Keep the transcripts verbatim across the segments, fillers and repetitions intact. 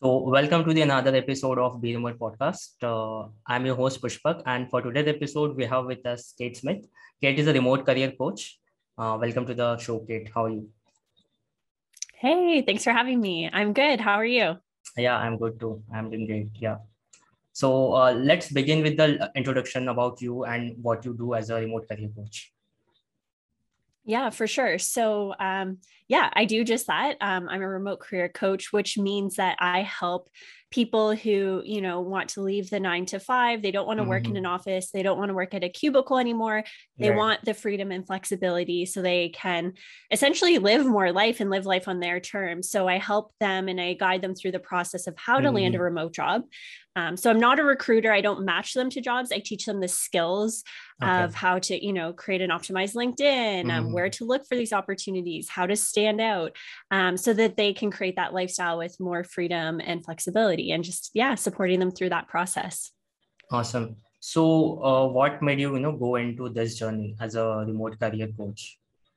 So, welcome to the another episode of Be Remote Podcast. Uh, I'm your host Pushpak, and for today's episode, we have with us Kate Smith. Kate is a remote career coach. Uh, welcome to the show, Kate. How are you? Hey, thanks for having me. I'm good. How are you? Yeah, I'm good too. I'm doing great. Yeah. So, uh, let's begin with the introduction about you and what you do as a remote career coach. Yeah, for sure. So, um, yeah, I do just that. Um, I'm a remote career coach, which means that I help people who, you know, want to leave the nine to five. They don't want to work in an Mm-hmm. office. They don't want to work at a cubicle anymore. They Right. want the freedom and flexibility so they can essentially live more life and live life on their terms. So I help them and I guide them through the process of how to land a Mm-hmm. remote job. Um, so I'm not a recruiter. I don't match them to jobs. I teach them the skills Okay. of how to, you know, create an optimized LinkedIn, um, Mm-hmm. where to look for these opportunities, how to stand out, um, so that they can create that lifestyle with more freedom and flexibility, and just yeah, supporting them through that process. Awesome. So, uh, what made you, you know, go into this journey as a remote career coach?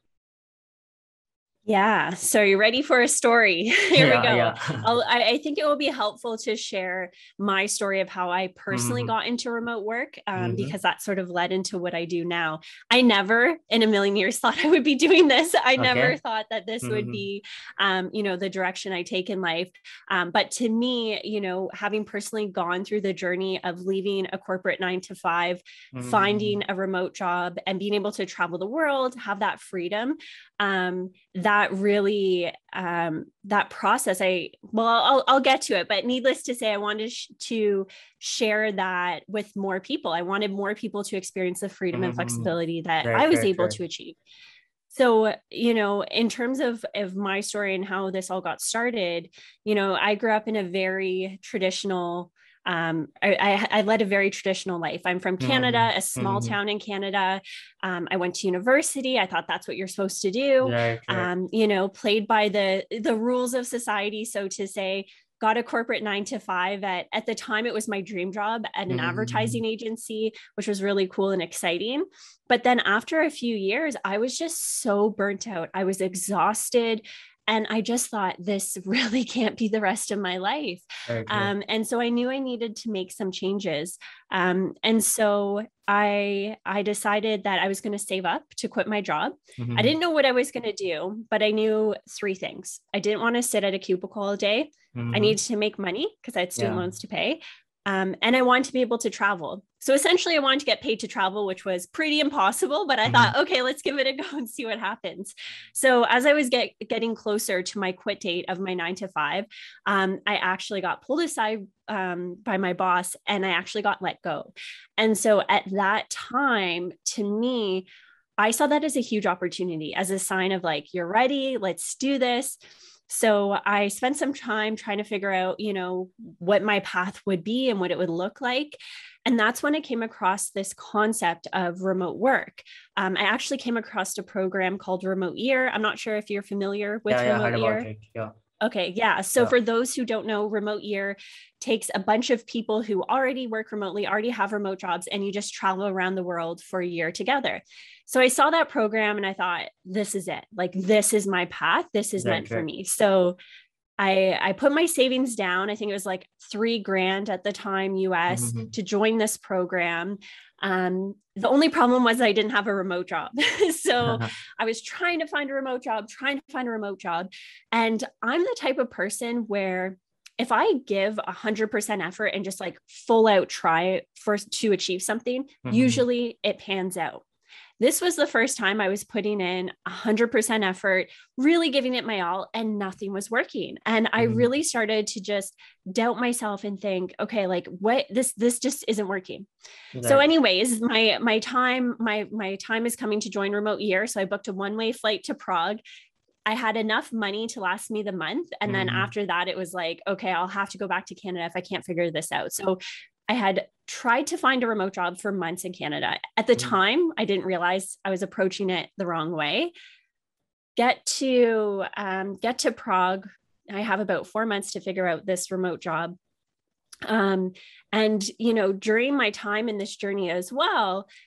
Yeah. So you're ready for a story? Here we Yeah, go. yeah. I'll, I, I think it will be helpful to share my story of how I personally Mm-hmm. got into remote work, um, Mm-hmm. because that sort of led into what I do now. I never in a million years thought I would be doing this. I never Okay. thought that this would Mm-hmm. be, um, you know, the direction I take in life. Um, but to me, you know, having personally gone through the journey of leaving a corporate nine to five, Mm-hmm. finding a remote job and being able to travel the world, have that freedom, um, that really um, that process I well I'll, I'll get to it, but needless to say I wanted sh- to share that with more people. I wanted more people to experience the freedom and Mm-hmm. flexibility that I Right, was right, able right. to achieve. So, you know, in terms of of my story and how this all got started, you know, I grew up in a very traditional, um, I, I, I led a very traditional life. I'm from Mm-hmm. Canada, a small Mm-hmm. town in Canada. Um, I went to university. I thought that's what you're supposed to do. Right, right. Um, you know, played by the the rules of society, so to say. Got a corporate nine to five at at the time. It was my dream job at an Mm-hmm. advertising agency, which was really cool and exciting. But then after a few years, I was just so burnt out. I was exhausted. And I just thought, this really can't be the rest of my life. Right, right. Um, and so I knew I needed to make some changes. Um, and so I, I decided that I was going to save up to quit my job. I Mm-hmm. didn't know what I was going to do, but I knew three things. I didn't want to sit at a cubicle all day. I Mm-hmm. needed to make money because I had student Yeah. loans to pay. Um, and I wanted to be able to travel. So essentially, I wanted to get paid to travel, which was pretty impossible. But I Mm-hmm. thought, okay, let's give it a go and see what happens. So as I was get, getting closer to my quit date of my nine to five, um, I actually got pulled aside um, by my boss, and I actually got let go. And so at that time, to me, I saw that as a huge opportunity, as a sign of like, you're ready, let's do this. So I spent some time trying to figure out, you know, what my path would be and what it would look like. And that's when I came across this concept of remote work. Um, I actually came across a program called Remote Year. I'm not sure if you're familiar Yeah, with yeah, I heard Remote about Year. it. Yeah. Okay, yeah. So Yeah. for those who don't know, Remote Year takes a bunch of people who already work remotely, already have remote jobs, and you just travel around the world for a year together. So I saw that program and I thought, this is it. Like, this is my path. This is meant Right, for right. me. So I I put my savings down. I think it was like three grand at the time U S Mm-hmm. to join this program. Um, the only problem was I didn't have a remote job. So I was trying to find a remote job, trying to find a remote job. And I'm the type of person where if I give a hundred percent effort and just like full out try for to achieve something, Mm-hmm. usually it pans out. This was the first time I was putting in one hundred percent effort, really giving it my all, and nothing was working. And I Mm-hmm. really started to just doubt myself and think, okay, like what this this just isn't working. So Right. anyways, my my time my my time is coming to join Remote Year, so I booked a one-way flight to Prague. I had enough money to last me the month. And then Mm-hmm. after that, it was like, okay, I'll have to go back to Canada if I can't figure this out. So I had tried to find a remote job for months in Canada. At the Mm-hmm. time, I didn't realize I was approaching it the wrong way. Get to um, get to Prague. I have about four months to figure out this remote job. Um, and you know, during my time in this journey as well,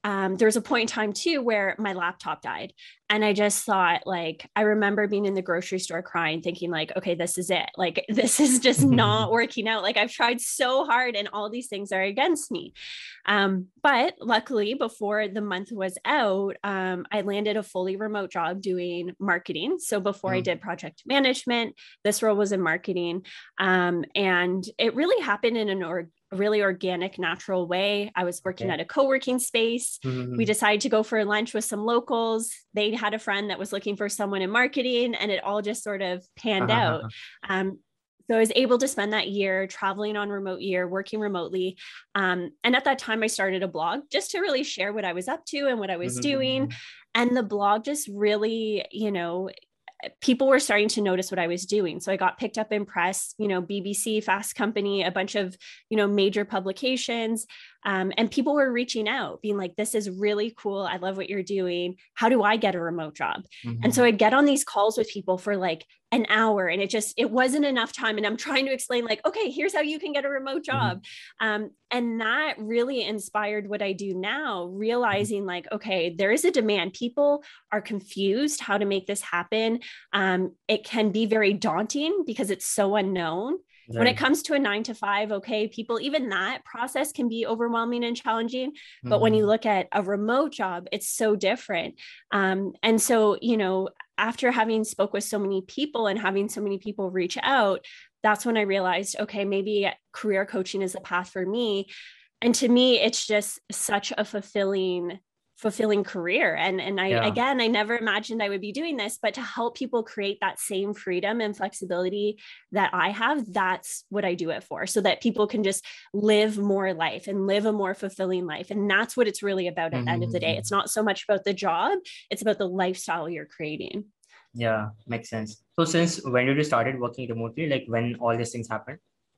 um, there was a point in time too where my laptop died. And I just thought, like, I remember being in the grocery store crying, thinking like, okay, this is it. Like, this is just not working out. Like, I've tried so hard and all these things are against me. Um, but luckily, before the month was out, um, I landed a fully remote job doing marketing. So before mm. I did project management, this role was in marketing. Um, and it really happened in an org really organic, natural way. I was working okay. at a co-working space. Mm-hmm. We decided to go for lunch with some locals. They had a friend that was looking for someone in marketing, and it all just sort of panned uh-huh. out. Um, so I was able to spend that year traveling on remote year, working remotely. Um, and at that time, I started a blog just to really share what I was up to and what I was mm-hmm. doing. And the blog just really, you know, people were starting to notice what I was doing. So I got picked up in press, you know, B B C, Fast Company, a bunch of, you know, major publications. Um, and people were reaching out being like, this is really cool. I love what you're doing. How do I get a remote job? Mm-hmm. And so I'd get on these calls with people for like an hour, and it just, it wasn't enough time. And I'm trying to explain like, okay, here's how you can get a remote job. Mm-hmm. Um, and that really inspired what I do now, realizing like, okay, there is a demand. People are confused how to make this happen. Um, it can be very daunting because it's so unknown. Right. When it comes to a nine to five, okay, people, even that process can be overwhelming and challenging. Mm-hmm. But when you look at a remote job, it's so different. Um, and so, you know, after having spoke with so many people and having so many people reach out, that's when I realized, okay, maybe career coaching is a path for me. And to me, it's just such a fulfilling fulfilling career. And, and I, yeah. again, I never imagined I would be doing this, but to help people create that same freedom and flexibility that I have, that's what I do it for, so that people can just live more life and live a more fulfilling life. And that's what it's really about at mm-hmm. the end of the day. It's not so much about the job, it's about the lifestyle you're creating. Yeah, makes sense. So since when did you started working remotely? Like when all these things happened?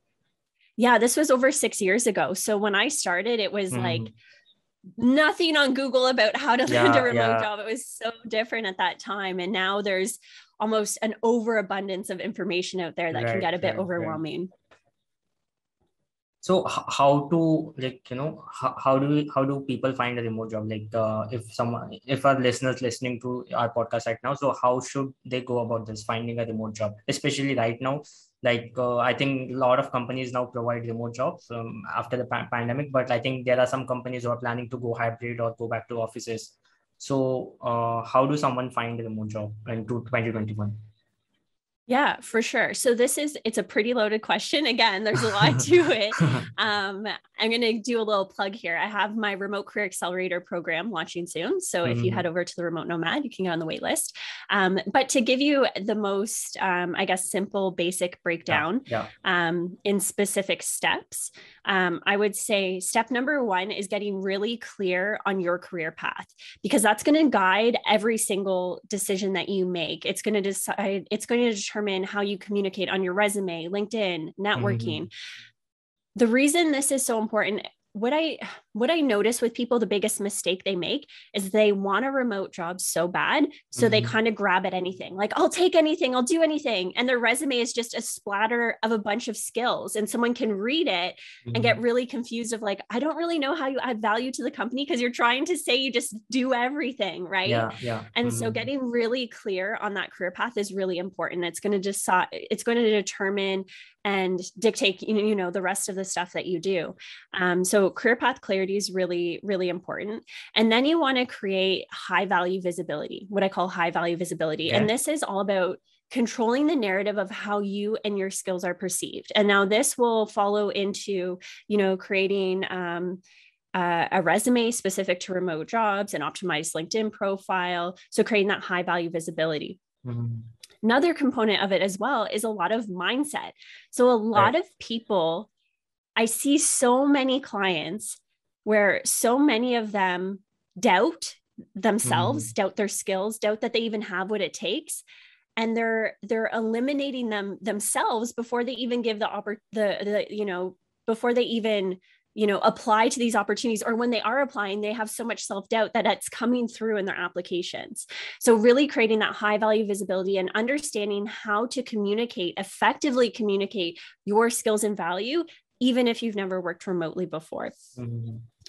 Yeah, this was over six years ago. So when I started, it was mm-hmm. like nothing on Google about how to yeah, land a remote yeah. job. It was so different at that time. And now there's almost an overabundance of information out there that right, can get a bit right, overwhelming. Right. So how to, like, you know, how, how do we, how do people find a remote job? Like uh, if someone, if our listeners listening to our podcast right now, so how should they go about this, finding a remote job, especially right now? Like, uh, I think a lot of companies now provide remote jobs um, after the pa- pandemic, but I think there are some companies who are planning to go hybrid or go back to offices. So uh, how do someone find a remote job in twenty twenty-one? Yeah, for sure. So this is, it's a pretty loaded question. Again, there's a lot to it. Um, I'm going to do a little plug here. I have my Remote Career Accelerator program launching soon. So mm-hmm. if you head over to the Remote Nomad, you can get on the wait list. Um, but to give you the most, um, I guess, simple, basic breakdown yeah, yeah. Um, in specific steps, um, I would say step number one is getting really clear on your career path, because that's going to guide every single decision that you make. It's going to decide, it's going to determine how you communicate on your resume, LinkedIn, networking. Mm-hmm. The reason this is so important, what I what I notice with people, the biggest mistake they make is they want a remote job so bad. So mm-hmm. they kind of grab at anything, like, I'll take anything, I'll do anything. And their resume is just a splatter of a bunch of skills. And someone can read it mm-hmm. and get really confused of like, I don't really know how you add value to the company, because you're trying to say you just do everything, right? Yeah, yeah. And mm-hmm. so getting really clear on that career path is really important. It's going to decide, it's going to determine and dictate, you know, the rest of the stuff that you do. Um, so career path clarity is really, really important. And then you want to create high value visibility, what I call high value visibility. Okay. And this is all about controlling the narrative of how you and your skills are perceived. And now this will follow into, you know, creating um, uh, a resume specific to remote jobs, an optimized LinkedIn profile. So creating that high value visibility. Mm-hmm. Another component of it as well is a lot of mindset. So a lot right. of people, I see so many clients where so many of them doubt themselves, mm. doubt their skills, doubt that they even have what it takes. And they're, they're eliminating them themselves before they even give the, oppor- the, the, you know, before they even, you know, apply to these opportunities, or when they are applying, they have so much self-doubt that it's coming through in their applications. So really creating that high value visibility and understanding how to communicate, effectively communicate your skills and value, even if you've never worked remotely before. Mm-hmm.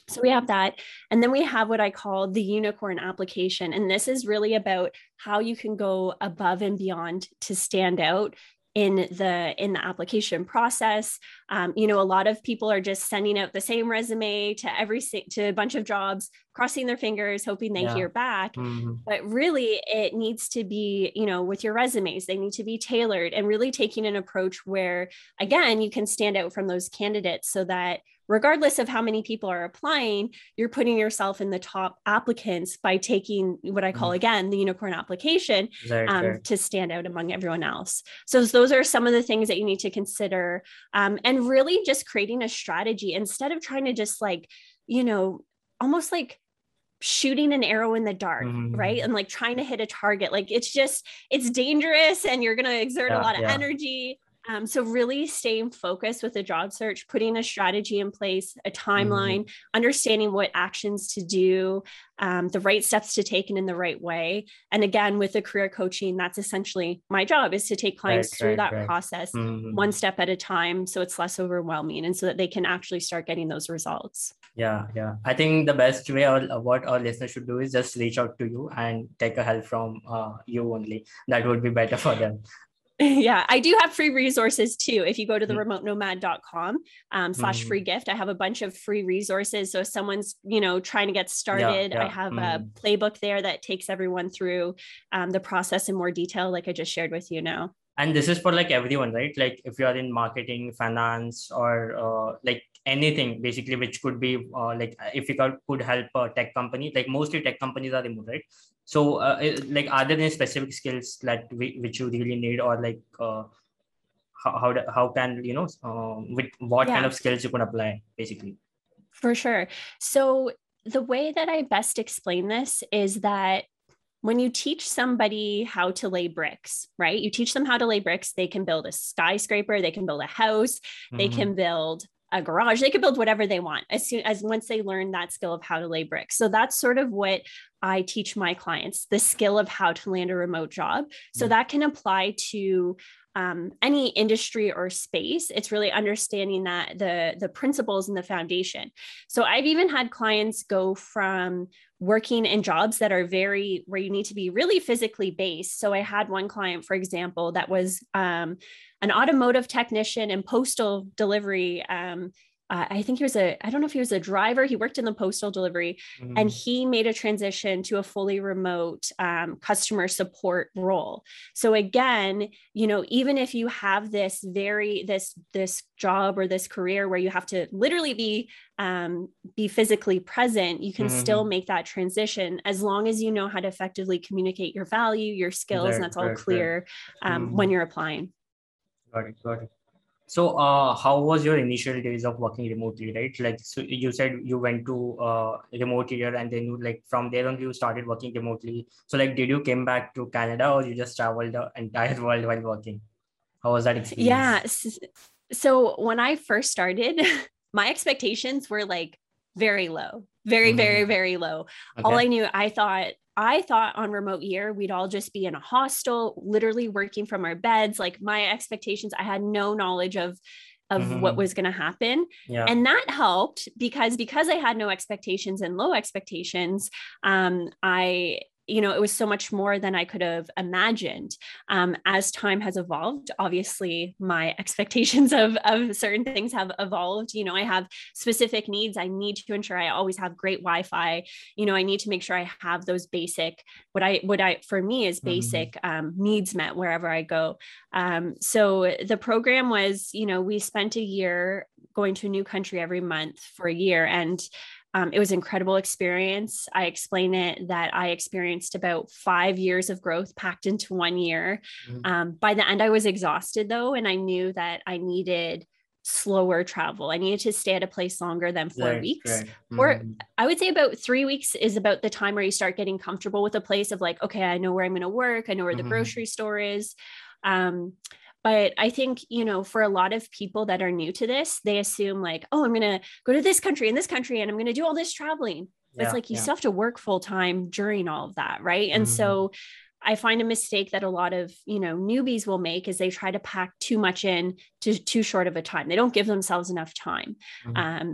So we have that. And then we have what I call the unicorn application. And this is really about how you can go above and beyond to stand out in the in the application process. Um, you know, a lot of people are just sending out the same resume to every to a bunch of jobs, crossing their fingers, hoping they yeah. hear back. Mm-hmm. But really, it needs to be, you know, with your resumes, they need to be tailored and really taking an approach where, again, you can stand out from those candidates so that regardless of how many people are applying, you're putting yourself in the top applicants by taking what I call, again, the unicorn application right, um, right. to stand out among everyone else. So those are some of the things that you need to consider. Um, and really just creating a strategy instead of trying to just like, you know, almost like shooting an arrow in the dark, mm-hmm. right? And like trying to hit a target. Like it's just, it's dangerous and you're going to exert yeah, a lot of yeah. energy. Um, so really staying focused with the job search, putting a strategy in place, a timeline, mm-hmm. understanding what actions to do, um, the right steps to take and in the right way. And again, with the career coaching, that's essentially my job is to take clients right, through right, that right. process mm-hmm. one step at a time. So it's less overwhelming and so that they can actually start getting those results. Yeah, yeah. I think the best way or what our listeners should do is just reach out to you and take a help from uh, you only. That would be better for them. Yeah, I do have free resources too. If you go to the remote nomad dot com um, slash free gift, I have a bunch of free resources. So if someone's, you know, trying to get started, yeah, yeah. I have mm. a playbook there that takes everyone through um, the process in more detail, like I just shared with you now. And this is for like everyone, right? Like if you are in marketing, finance, or uh, like anything basically, which could be uh, like if you could help a tech company, like mostly tech companies are remote, right? So uh, like are there any specific skills that we, which you really need, or like uh, how, how, how can, you know, uh, with what yeah. kind of skills you can apply basically? For sure. So the way that I best explain this is that when you teach somebody how to lay bricks, right? You teach them how to lay bricks, they can build a skyscraper, they can build a house, mm-hmm. they can build a garage, they can build whatever they want as soon as once they learn that skill of how to lay bricks. So that's sort of what I teach my clients, the skill of how to land a remote job. So mm-hmm. that can apply to Um, any industry or space. It's really understanding that the, the principles and the foundation. So I've even had clients go from working in jobs that are very, where you need to be really physically based. So I had one client, for example, that was um, an automotive technician and postal delivery. Um, Uh, I think he was a, I don't know if he was a driver. He worked in the postal delivery mm-hmm. and he made a transition to a fully remote um, customer support role. So again, you know, even if you have this very, this, this job or this career where you have to literally be, um, be physically present, you can mm-hmm. still make that transition as long as you know how to effectively communicate your value, your skills, right, and that's all right, clear right. Um, mm-hmm. when you're applying. Got it, got it. So uh, how was your initial days of working remotely, right? Like so you said you went to uh, remote area and then you like from there on you started working remotely. So like did you came back to Canada or you just traveled the entire world while working? How was that experience? Yeah. So when I first started, my expectations were like very low, very, mm-hmm. very, very low. Okay. All I knew, I thought, I thought on remote year, we'd all just be in a hostel, literally working from our beds. Like my expectations, I had no knowledge of, of mm-hmm. what was going to happen. Yeah. And that helped because, because I had no expectations and low expectations, um, I, you know, it was so much more than I could have imagined. Um, as time has evolved, obviously my expectations of, of certain things have evolved. You know, I have specific needs. I need to ensure I always have great Wi-Fi. You know, I need to make sure I have those basic, what I, what I, for me is basic mm-hmm. um, needs met wherever I go. Um, so the program was, you know, we spent a year going to a new country every month for a year. And Um, it was an incredible experience. I explain it that I experienced about five years of growth packed into one year. Mm-hmm. Um, by the end, I was exhausted though, and I knew that I needed slower travel. I needed to stay at a place longer than four right, weeks. Right. Mm-hmm. Or I would say about three weeks is about the time where you start getting comfortable with a place of like, okay, I know where I'm going to work. I know where mm-hmm. the grocery store is. Um, But I think, you know, for a lot of people that are new to this, they assume like, oh, I'm going to go to this country and this country, and I'm going to do all this traveling. Yeah, it's like, you yeah. still have to work full time during all of that. Right. And mm-hmm. so I find a mistake that a lot of, you know, newbies will make is they try to pack too much in to too short of a time. They don't give themselves enough time. Mm-hmm. Um,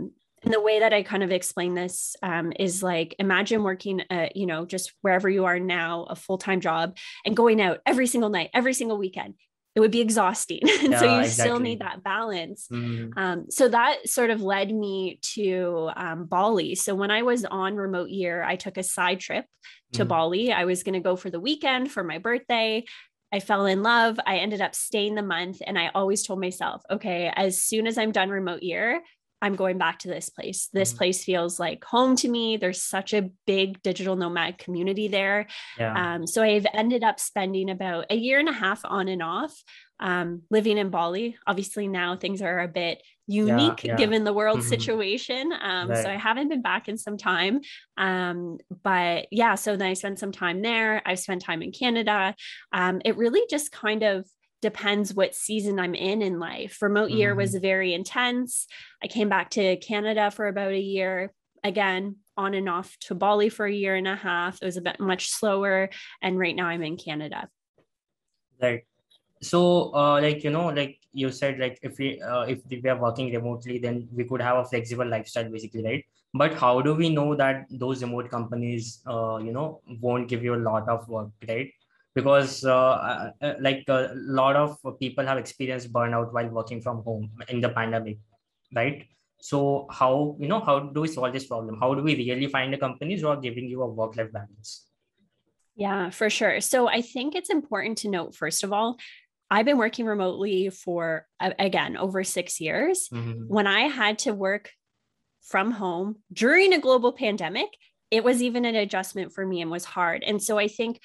And the way that I kind of explain this um, is like, imagine working, uh, you know, just wherever you are now, a full-time job and going out every single night, every single weekend. It would be exhausting. And so Yeah, you still exactly. need that balance. Mm-hmm. Um, so that sort of led me to um, Bali. So when I was on remote year, I took a side trip to Mm-hmm. Bali. I was going to go for the weekend for my birthday. I fell in love. I ended up staying the month. And I always told myself, okay, as soon as I'm done remote year, I'm going back to this place. This Mm-hmm. place feels like home to me. There's such a big digital nomad community there. Yeah. Um, so I've ended up spending about a year and a half on and off um, living in Bali. Obviously now things are a bit Yeah. unique Yeah. given the world Mm-hmm. situation. Um, so Right. I haven't been back in some time. Um, but yeah, so then I spent some time there. I've spent time in Canada. Um, it really just kind of depends what season I'm in in life. Remote year was Mm-hmm. very intense. I came back to Canada for about a year, again, on and off to Bali for a year and a half. It was a bit much slower. And right now I'm in Canada. Right. So, uh, like, you know, like you said, like if we uh, if we are working remotely, then we could have a flexible lifestyle, basically, right? But how do we know that those remote companies, uh, you know, won't give you a lot of work, right? Because uh, uh, uh, like a lot of people have experienced burnout while working from home in the pandemic, right? So how, you know, how do we solve this problem? How do we really find the companies who are giving you a work-life balance? Yeah, for sure. So I think it's important to note, first of all, I've been working remotely for, again, over six years. Mm-hmm. When I had to work from home during a global pandemic, it was even an adjustment for me and was hard. And so I think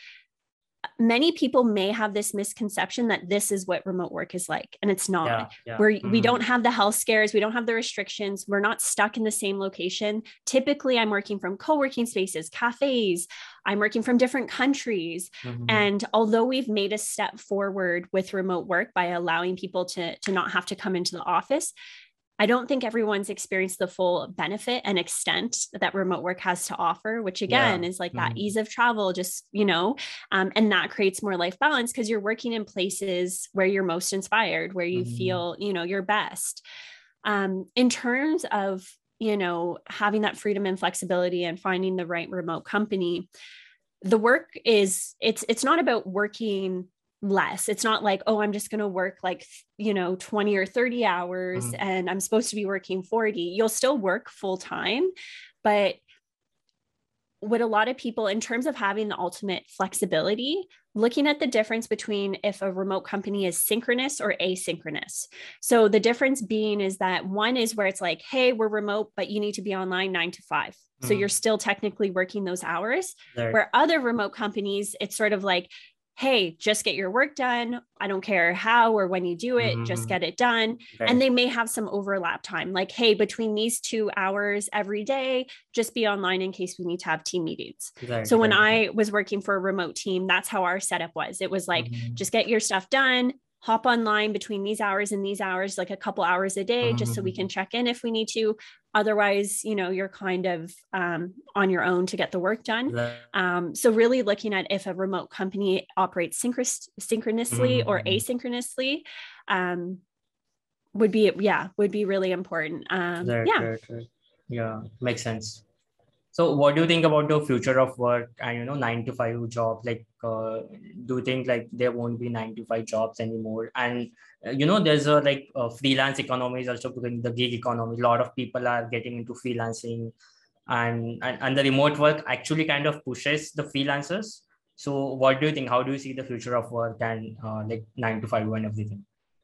many people may have this misconception that this is what remote work is like, and it's not. Yeah, yeah. We're, Mm-hmm. we don't have the health scares. We don't have the restrictions. We're not stuck in the same location. Typically, I'm working from co-working spaces, cafes. I'm working from different countries. Mm-hmm. And although we've made a step forward with remote work by allowing people to, to not have to come into the office, I don't think everyone's experienced the full benefit and extent that remote work has to offer, which again Yeah. is like Mm-hmm. that ease of travel, just, you know, um, and that creates more life balance because you're working in places where you're most inspired, where you Mm-hmm. feel, you know, your best. Um, in terms of, you know, having that freedom and flexibility and finding the right remote company, the work is, it's, it's not about working less. It's not like, oh, I'm just going to work like, you know, twenty or thirty hours Mm-hmm. and I'm supposed to be working forty. You'll still work full time. But what a lot of people, in terms of having the ultimate flexibility, looking at the difference between if a remote company is synchronous or asynchronous. So the difference being is that one is where it's like, hey, we're remote, but you need to be online nine to five. So Mm-hmm. you're still technically working those hours. Right. Where other remote companies, it's sort of like, hey, just get your work done. I don't care how or when you do it, Mm-hmm. just get it done. Right. And they may have some overlap time, like, hey, between these two hours every day, just be online in case we need to have team meetings. Right, so when right. I was working for a remote team, that's how our setup was. It was like, Mm-hmm. just get your stuff done, hop online between these hours and these hours, like a couple hours a day, Mm-hmm. just so we can check in if we need to. Otherwise, you know, you're kind of um, on your own to get the work done. Right. Um, so really looking at if a remote company operates synchro- synchronously Mm-hmm. or asynchronously um, would be, yeah, would be really important. Um, Right, yeah. right, right. Yeah, makes sense. So what do you think about the future of work and, you know, nine to five job? Like, uh, do you think like there won't be nine to five jobs anymore? And, uh, you know, there's a like uh, freelance economy is also becoming the gig economy. A lot of people are getting into freelancing, and, and, and the remote work actually kind of pushes the freelancers. So what do you think? How do you see the future of work and uh, like nine to five and everything?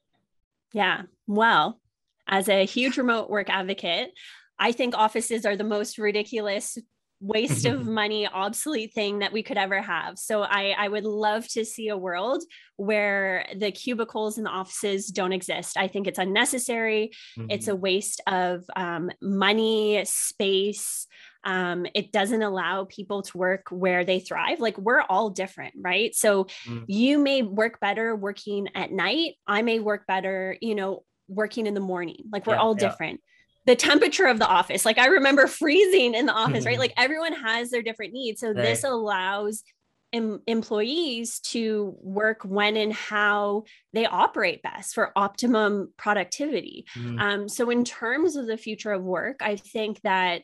Yeah. Well, as a huge remote work advocate, I think offices are the most ridiculous waste of money, obsolete thing that we could ever have. So I, I would love to see a world where the cubicles in the offices don't exist. I think it's unnecessary. Mm-hmm. It's a waste of um, money, space. Um, it doesn't allow people to work where they thrive. Like, we're all different, right? So Mm-hmm. you may work better working at night. I may work better, you know, working in the morning. Like, we're Yeah, all yeah. different. The temperature of the office, like I remember freezing in the office, right? Like, everyone has their different needs. So Right. this allows em- employees to work when and how they operate best for optimum productivity. Mm-hmm. Um, so in terms of the future of work, I think that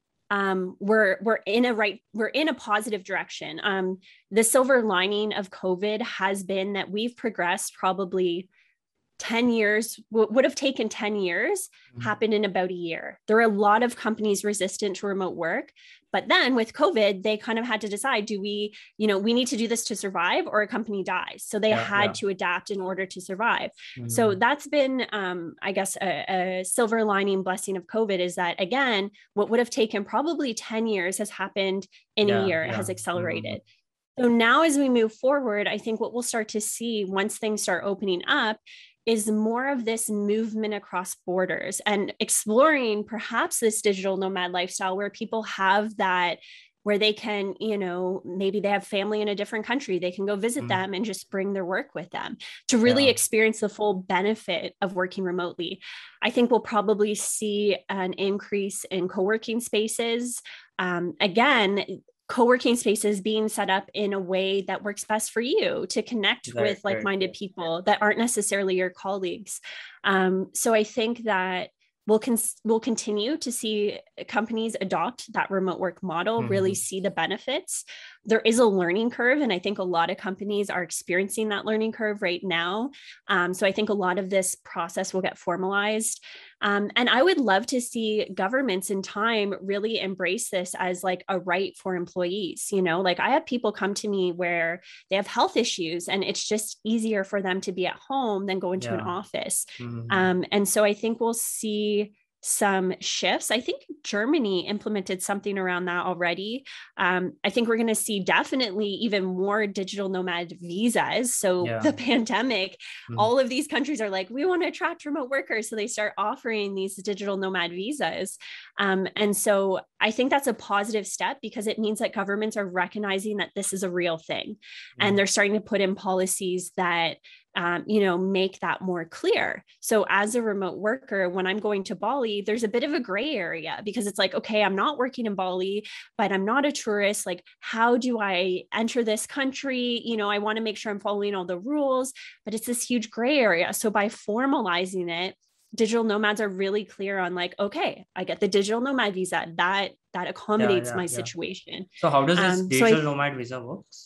um, we're we're in a right we're in a positive direction. Um, the silver lining of COVID has been that we've progressed probably ten years, would have taken ten years, Mm-hmm. happened in about a year. There are a lot of companies resistant to remote work, but then with COVID, they kind of had to decide, do we, you know, we need to do this to survive or a company dies. So they Yeah, had yeah. to adapt in order to survive. Mm-hmm. So that's been, um, I guess, a, a silver lining blessing of COVID is that, again, what would have taken probably ten years has happened in Yeah, a year. It yeah. has accelerated. Mm-hmm. So now as we move forward, I think what we'll start to see once things start opening up is more of this movement across borders and exploring perhaps this digital nomad lifestyle where people have that, where they can, you know, maybe they have family in a different country, they can go visit Mm-hmm. them and just bring their work with them to really Yeah. experience the full benefit of working remotely. I think we'll probably see an increase in co-working spaces. Um, again, co-working spaces being set up in a way that works best for you to connect Right, with right, like-minded right. people that aren't necessarily your colleagues. Um, so I think that we'll, con- we'll continue to see companies adopt that remote work model, Mm-hmm. really see the benefits. There is a learning curve, and I think a lot of companies are experiencing that learning curve right now. Um, so I think a lot of this process will get formalized. Um, and I would love to see governments in time really embrace this as like a right for employees. You know, like I have people come to me where they have health issues and it's just easier for them to be at home than go into Yeah. an office. Mm-hmm. Um, and so I think we'll see some shifts. I think Germany implemented something around that already. Um, I think we're going to see definitely even more digital nomad visas. So Yeah. the pandemic, Mm-hmm. all of these countries are like, we want to attract remote workers. So they start offering these digital nomad visas. Um, and so I think that's a positive step because it means that governments are recognizing that this is a real thing. Mm-hmm. And they're starting to put in policies that Um, you know, make that more clear. So as a remote worker, when I'm going to Bali, there's a bit of a gray area because it's like, okay, I'm not working in Bali, but I'm not a tourist. Like, how do I enter this country? You know, I want to make sure I'm following all the rules, but it's this huge gray area. So by formalizing it, digital nomads are really clear on like, okay, I get the digital nomad visa. That that accommodates yeah, my yeah. situation. So how does this Um, so digital I nomad visa works?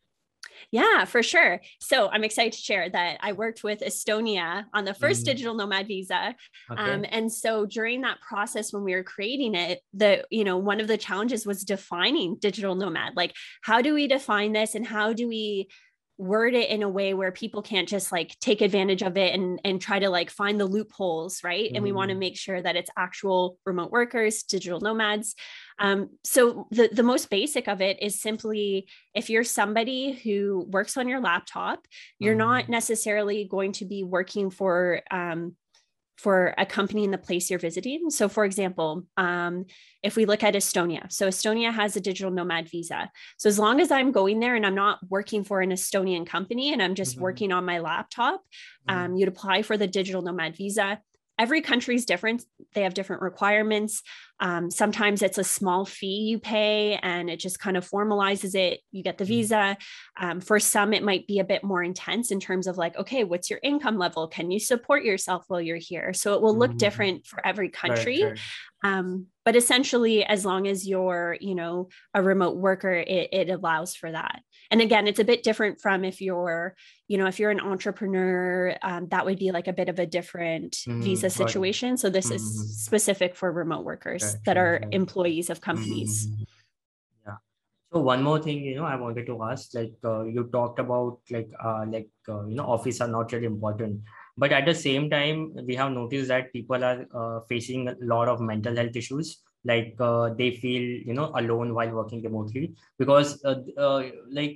Yeah, for sure. So I'm excited to share that I worked with Estonia on the first Mm-hmm. digital nomad visa. Okay. Um, and so during that process, when we were creating it, the, you know, one of the challenges was defining digital nomad. Like, how do we define this and how do we word it in a way where people can't just like take advantage of it and, and try to like find the loopholes, right? Mm-hmm. And we want to make sure that it's actual remote workers, digital nomads. Um, so the, the most basic of it is simply, if you're somebody who works on your laptop, you're mm-hmm. not necessarily going to be working for, um, for a company in the place you're visiting. So for example, um, if we look at Estonia, so Estonia has a digital nomad visa. So as long as I'm going there and I'm not working for an Estonian company and I'm just mm-hmm. working on my laptop, um, mm-hmm. you'd apply for the digital nomad visa. Every country is different. They have different requirements. Um, sometimes it's a small fee you pay and it just kind of formalizes it. You get the visa. Um, for some, it might be a bit more intense in terms of like, okay, what's your income level? Can you support yourself while you're here? So it will look different for every country. Right, right. Um, but essentially, as long as you're, you know, a remote worker, it, it allows for that. And again, it's a bit different from if you're, you know, if you're an entrepreneur, um, that would be like a bit of a different mm, visa situation. So this mm-hmm. is specific for remote workers right, that are right. employees of companies. Mm-hmm. Yeah. So one more thing, you know, I wanted to ask, like uh, you talked about like, uh, like uh, you know, office are not really important. But at the same time, we have noticed that people are uh, facing a lot of mental health issues. Like uh, they feel, you know, alone while working remotely because uh, uh, like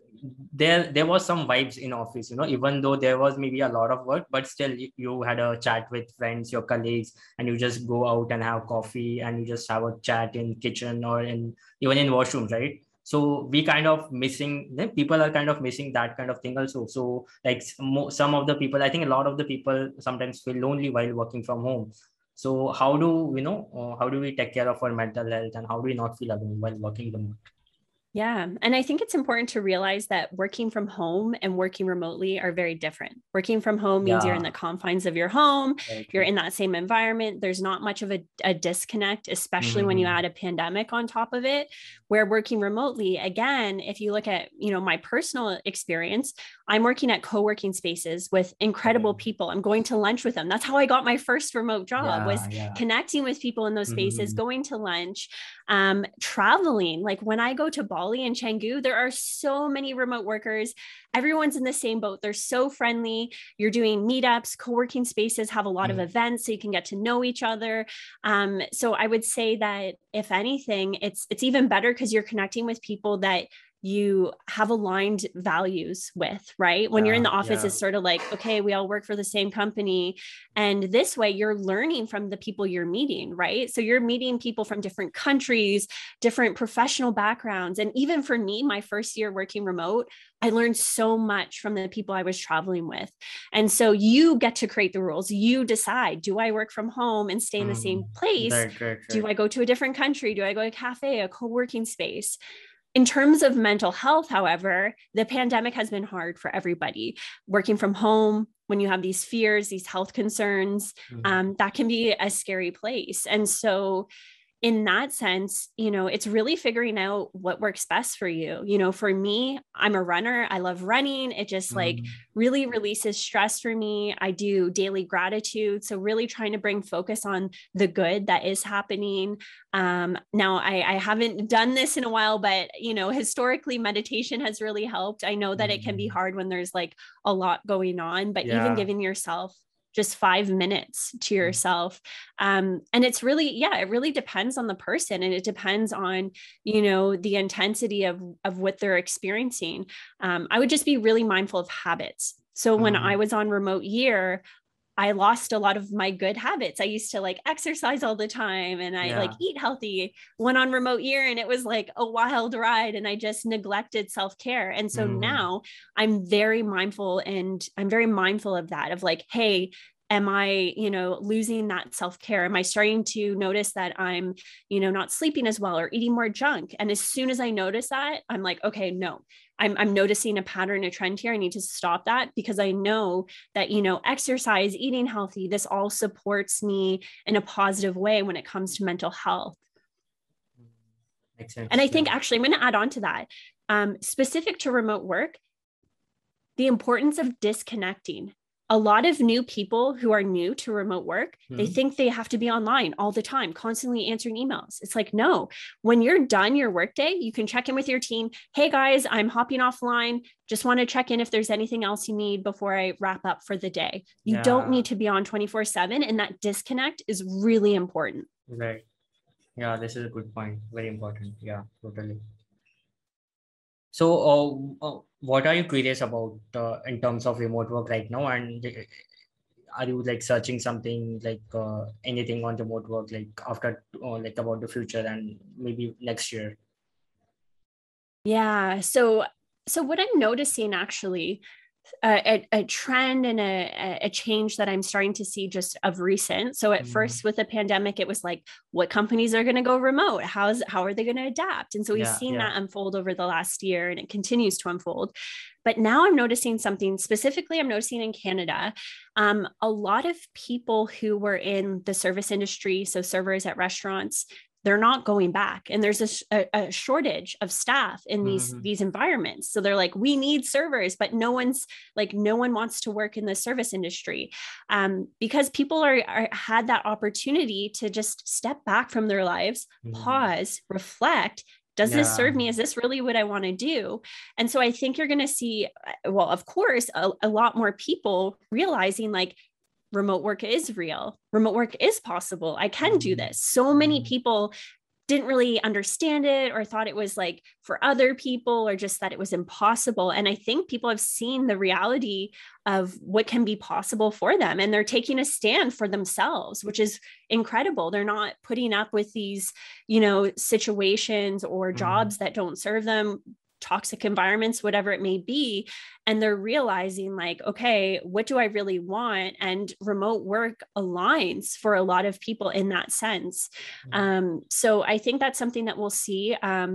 there there was some vibes in office, you know, even though there was maybe a lot of work, but still you had a chat with friends, your colleagues, and you just go out and have coffee and you just have a chat in kitchen or in even in washrooms, right? So we kind of missing, people are kind of missing that kind of thing also. So like some of the people, I think a lot of the people sometimes feel lonely while working from home. So how do, you know, uh, how do we take care of our mental health and how do we not feel alone while working remote? Yeah. And I think it's important to realize that working from home and working remotely are very different. Working from home means you're in the Yeah, confines of your home, very you're true. in that same environment. There's not much of a, a disconnect, especially when you Mm-hmm. add a pandemic on top of it. Where working remotely, again, if you look at, you know, my personal experience, I'm working at co-working spaces with incredible Okay. people. I'm going to lunch with them. That's how I got my first remote job, was Yeah, yeah. connecting with people in those spaces, Mm-hmm. going to lunch, um, traveling. Like when I go to Bali and Canggu, there are so many remote workers. Everyone's in the same boat. They're so friendly. You're doing meetups, co-working spaces have a lot of events so you can get to know each other. Um, so I would say that if anything, it's it's even better because you're connecting with people that you have aligned values with, right? When you're in Yeah, the office, yeah. it's sort of like, okay, we all work for the same company. And this way you're learning from the people you're meeting, right? So you're meeting people from different countries, different professional backgrounds. And even for me, my first year working remote, I learned so much from the people I was traveling with. And so you get to create the rules. You decide, do I work from home and stay in the same Mm-hmm. place? Right, right, Do right. I go to a different country? Do I go to a cafe, a co-working space? In terms of mental health, however, the pandemic has been hard for everybody. Working from home, when you have these fears, these health concerns, Mm-hmm. um, that can be a scary place. And so in that sense, you know, it's really figuring out what works best for you. You know, for me, I'm a runner. I love running. It just like Mm-hmm. really releases stress for me. I do daily gratitude. So, really trying to bring focus on the good that is happening. Um, now, I, I haven't done this in a while, but, you know, historically, meditation has really helped. I know that it can be Mm-hmm. hard when there's like a lot going on, but even Yeah. giving yourself just five minutes to Mm-hmm. yourself, um, and it's really, yeah, it really depends on the person, and it depends on, you know, the intensity of of what they're experiencing. um, I would just be really mindful of habits. So when I was on remote year, I lost a lot of my good habits. I used to like exercise all the time and I like Yeah. eat healthy. Went on remote year and it was like a wild ride and I just neglected self-care. And so Mm-hmm. now I'm very mindful, and I'm very mindful of that, of like, hey, am I, you know, losing that self-care? Am I starting to notice that I'm, you know, not sleeping as well or eating more junk? And as soon as I notice that, I'm like, okay, no, I'm, I'm noticing a pattern, a trend here. I need to stop that, because I know that, you know, exercise, eating healthy, this all supports me in a positive way when it comes to mental health. Makes And sense. I Yeah. think actually I'm going to add on to that, um, specific to remote work, the importance of disconnecting. A lot of new people who are new to remote work, they Mm-hmm. think they have to be online all the time, constantly answering emails. It's like, no, when you're done your workday, you can check in with your team. Hey guys, I'm hopping offline. Just want to check in if there's anything else you need before I wrap up for the day. You don't Yeah. need to be on twenty-four seven. And that disconnect is really important. Right. Yeah, this is a good point. Very important. Yeah, totally. So, uh, uh, what are you curious about uh, in terms of remote work right now? And uh, are you like searching something like uh, anything on remote work, like after, uh, like about the future and maybe next year? Yeah. So, so what I'm noticing actually, uh, a, a trend and a, a change that I'm starting to see just of recent. So at Mm, first with the pandemic, it was like, what companies are going to go remote? How's, how are they going to adapt? And so we've yeah, seen yeah. that unfold over the last year, and it continues to unfold. But now I'm noticing something specifically, I'm noticing in Canada, um, a lot of people who were in the service industry, so servers at restaurants, they're not going back, and there's a, a, shortage of staff in these Mm-hmm. these environments. So they're like, we need servers, but no one's like, no one wants to work in the service industry, um, because people are, are had that opportunity to just step back from their lives, Mm-hmm. pause, reflect. Does this Yeah. serve me? Is this really what I want to do? And so I think you're going to see, well, of course, a, a lot more people realizing like, remote work is real. Remote work is possible. I can do Mm-hmm. this. So many Mm-hmm. people didn't really understand it, or thought it was like for other people, or just that it was impossible. And I think people have seen the reality of what can be possible for them, and they're taking a stand for themselves, which is incredible. They're not putting up with these, you know, situations or Mm-hmm. jobs that don't serve them, toxic environments, whatever it may be. And they're realizing like, okay, what do I really want? And remote work aligns for a lot of people in that sense. Um, so I think that's something that we'll see. Um,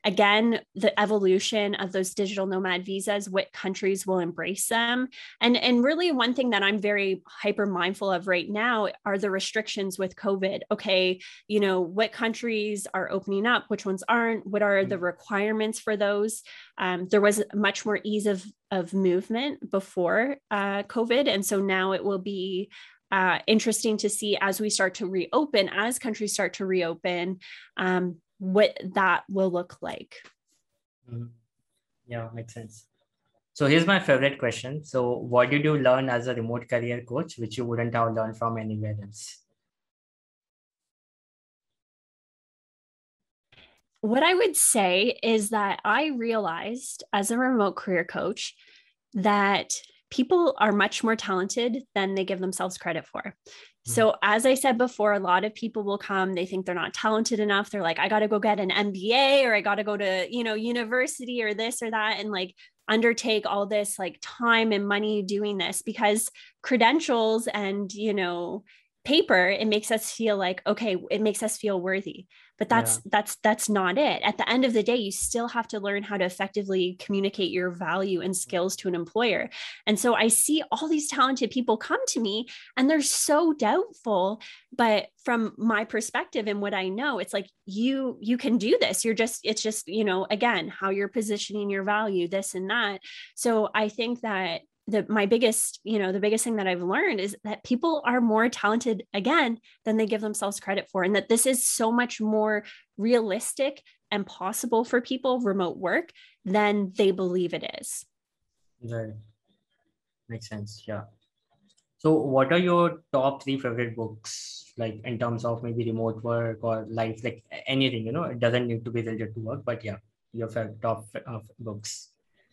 again, the evolution of those digital nomad visas, what countries will embrace them. And, and really one thing that I'm very hyper mindful of right now are the restrictions with COVID. Okay, you know, what countries are opening up, which ones aren't, what are the requirements for those? Um, there was much more ease of, of movement before uh, COVID. And so now it will be uh, interesting to see as we start to reopen, as countries start to reopen, um, what that will look like. Mm-hmm. Yeah, makes sense. So here's my favorite question. So what did you learn as a remote career coach, which you wouldn't have learned from anywhere else? What I would say is that I realized as a remote career coach that people are much more talented than they give themselves credit for. Mm-hmm. So as I said before, a lot of people will come, they think they're not talented enough. They're like, I got to go get an M B A, or I got to go to, you know, university or this or that. And like undertake all this like time and money doing this, because credentials and, you know, paper, it makes us feel like, okay, it makes us feel worthy, but that's, yeah. that's, that's not it. At the end of the day, you still have to learn how to effectively communicate your value and skills to an employer. And so I see all these talented people come to me and they're so doubtful, but from my perspective and what I know, it's like, you, you can do this. You're just, it's just, you know, again, how you're positioning your value, this and that. So I think that the, my biggest, you know, the biggest thing that I've learned is that people are more talented again than they give themselves credit for. And that this is so much more realistic and possible for people, remote work, than they believe it is. Right. Makes sense. Yeah. So what are your top three favorite books, like in terms of maybe remote work or life, like anything, you know, it doesn't need to be related to work, but yeah, your favorite top uh, books.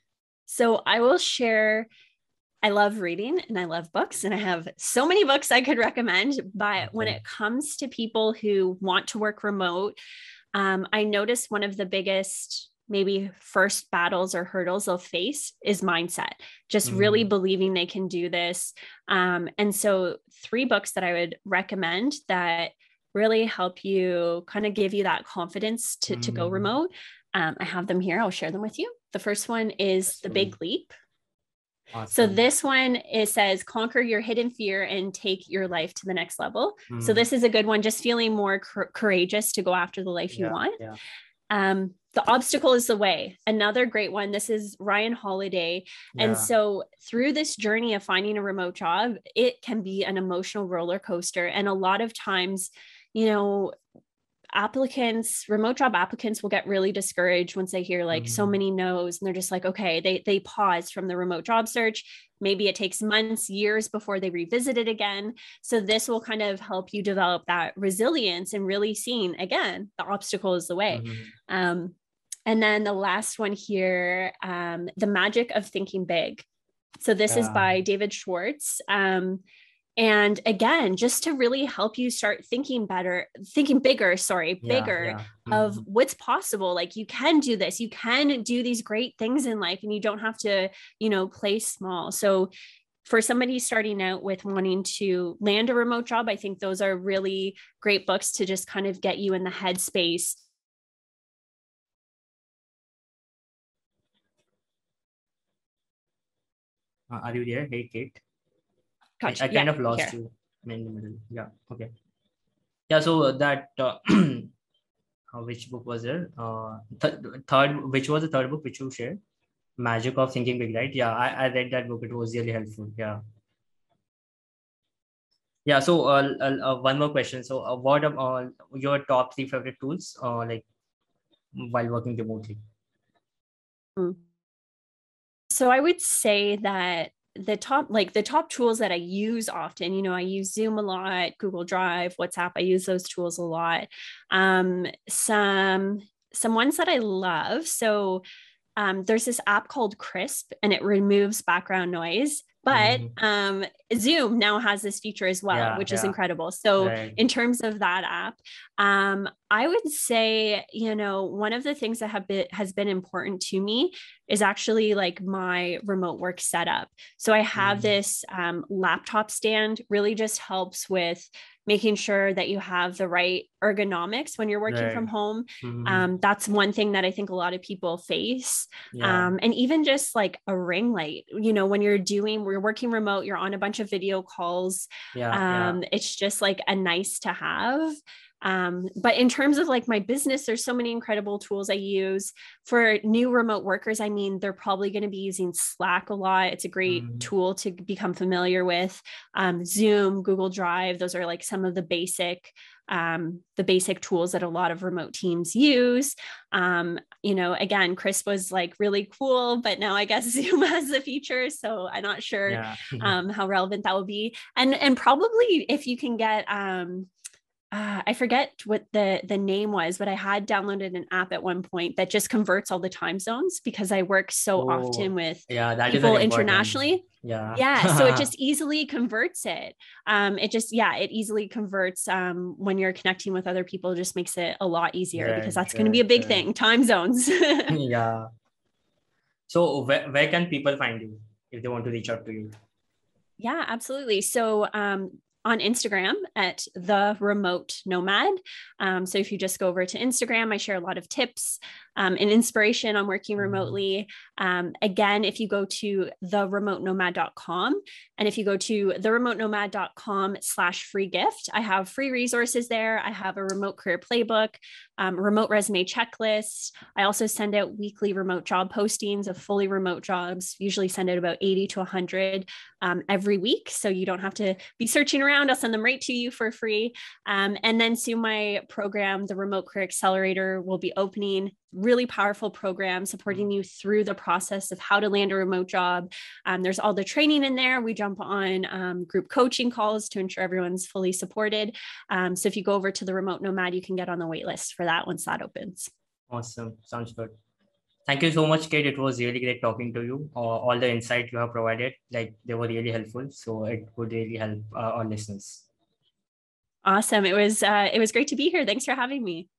So I will share, I love reading and I love books, and I have so many books I could recommend, but okay. When it comes to people who want to work remote, um, I noticed one of the biggest maybe first battles or hurdles they'll face is mindset, just mm. really believing they can do this. Um, and so three books that I would recommend that really help you kind of give you that confidence to, mm. to go remote. Um, I have them here. I'll share them with you. The first one is That's The Big Leap. Awesome. So this one, it says, conquer your hidden fear and take your life to the next level. Mm. So this is a good one, just feeling more cor- courageous to go after the life yeah, you want. Yeah. Um, The Obstacle is the Way, another great one. This is Ryan Holiday. Yeah. And so through this journey of finding a remote job, it can be an emotional roller coaster. And a lot of times, you know, applicants, remote job applicants will get really discouraged once they hear like mm-hmm. so many no's, and they're just like, okay, they they pause from the remote job search. Maybe it takes months, years before they revisit it again. So this will kind of help you develop that resilience and really seeing, again, the obstacle is the way. Mm-hmm. Um, and then the last one here, um, The Magic of Thinking Big. So this yeah. is by David Schwartz. Um, And again, just to really help you start thinking better, thinking bigger, sorry, bigger yeah, yeah. Mm-hmm. of what's possible. Like you can do this, you can do these great things in life, and you don't have to, you know, play small. So for somebody starting out with wanting to land a remote job, I think those are really great books to just kind of get you in the headspace. Uh, are you there? Hey, Kate. Gotcha. I, I kind yeah, of lost here. you in the middle. Yeah. Okay. Yeah. So that, uh, which book was there? Uh, th- third, which was the third book which you shared? Magic of Thinking Big, right? Yeah. I, I read that book. It was really helpful. Yeah. Yeah. So uh, uh, one more question. So uh, what are uh, your top three favorite tools uh, like while working remotely? So I would say that the top, like the top tools that I use often, you know, I use Zoom a lot, Google Drive, WhatsApp, I use those tools a lot. Um, some, some ones that I love. So um, there's this app called Crisp, and it removes background noise. But mm-hmm. um, Zoom now has this feature as well, yeah, which yeah. is incredible. So right. in terms of that app, um, I would say, you know, one of the things that have been, has been important to me is actually like my remote work setup. So I have mm-hmm. this um, laptop stand, really just helps with making sure that you have the right ergonomics when you're working Right. from home. Mhm. Um, that's one thing that I think a lot of people face. Yeah. Um, and even just like a ring light, you know, when you're doing, we're working remote, you're on a bunch of video calls. Yeah. Yeah. Um, it's just like a nice to have. Um, but in terms of like my business, there's so many incredible tools I use for new remote workers. I mean, they're probably going to be using Slack a lot. It's a great Mhm. tool to become familiar with. Um, Zoom, Google Drive, those are like some of the basic um, the basic tools that a lot of remote teams use. Um, you know, again, Chris was like really cool, but now I guess Zoom has the feature. So I'm not sure Yeah. um, how relevant that will be. And, and probably if you can get, um, uh, I forget what the the name was, but I had downloaded an app at one point that just converts all the time zones because I work so Oh, often with yeah, that is people very important. internationally. Yeah. Yeah, so it just easily converts it. Um, it just, yeah, it easily converts um, when you're connecting with other people, just makes it a lot easier Right, because that's going to be right, a big right. thing, time zones. Yeah. So where, where can people find you if they want to reach out to you? Yeah, absolutely. So um, on Instagram at The Remote Nomad. Um, so if you just go over to Instagram, I share a lot of tips um, and inspiration on working Mhm. remotely. Um, again, if you go to the remote nomad dot com and if you go to the remote nomad dot com slash free gift, I have free resources there. I have a remote career playbook, um, remote resume checklist. I also send out weekly remote job postings of fully remote jobs, usually send out about eighty to one hundred um, every week. So you don't have to be searching around. I'll send them right to you for free. Um, and then soon my program, the Remote Career Accelerator, will be opening. Really powerful program supporting you through the process of how to land a remote job. Um, there's all the training in there. We jump on um, group coaching calls to ensure everyone's fully supported. Um, so if you go over to the Remote Nomad, you can get on the wait list for that once that opens. Awesome. Sounds good. Thank you so much, Kate. It was really great talking to you. Uh, all the insight you have provided, like they were really helpful. So it would really help uh, our listeners. Awesome. It was uh, it was great to be here. Thanks for having me.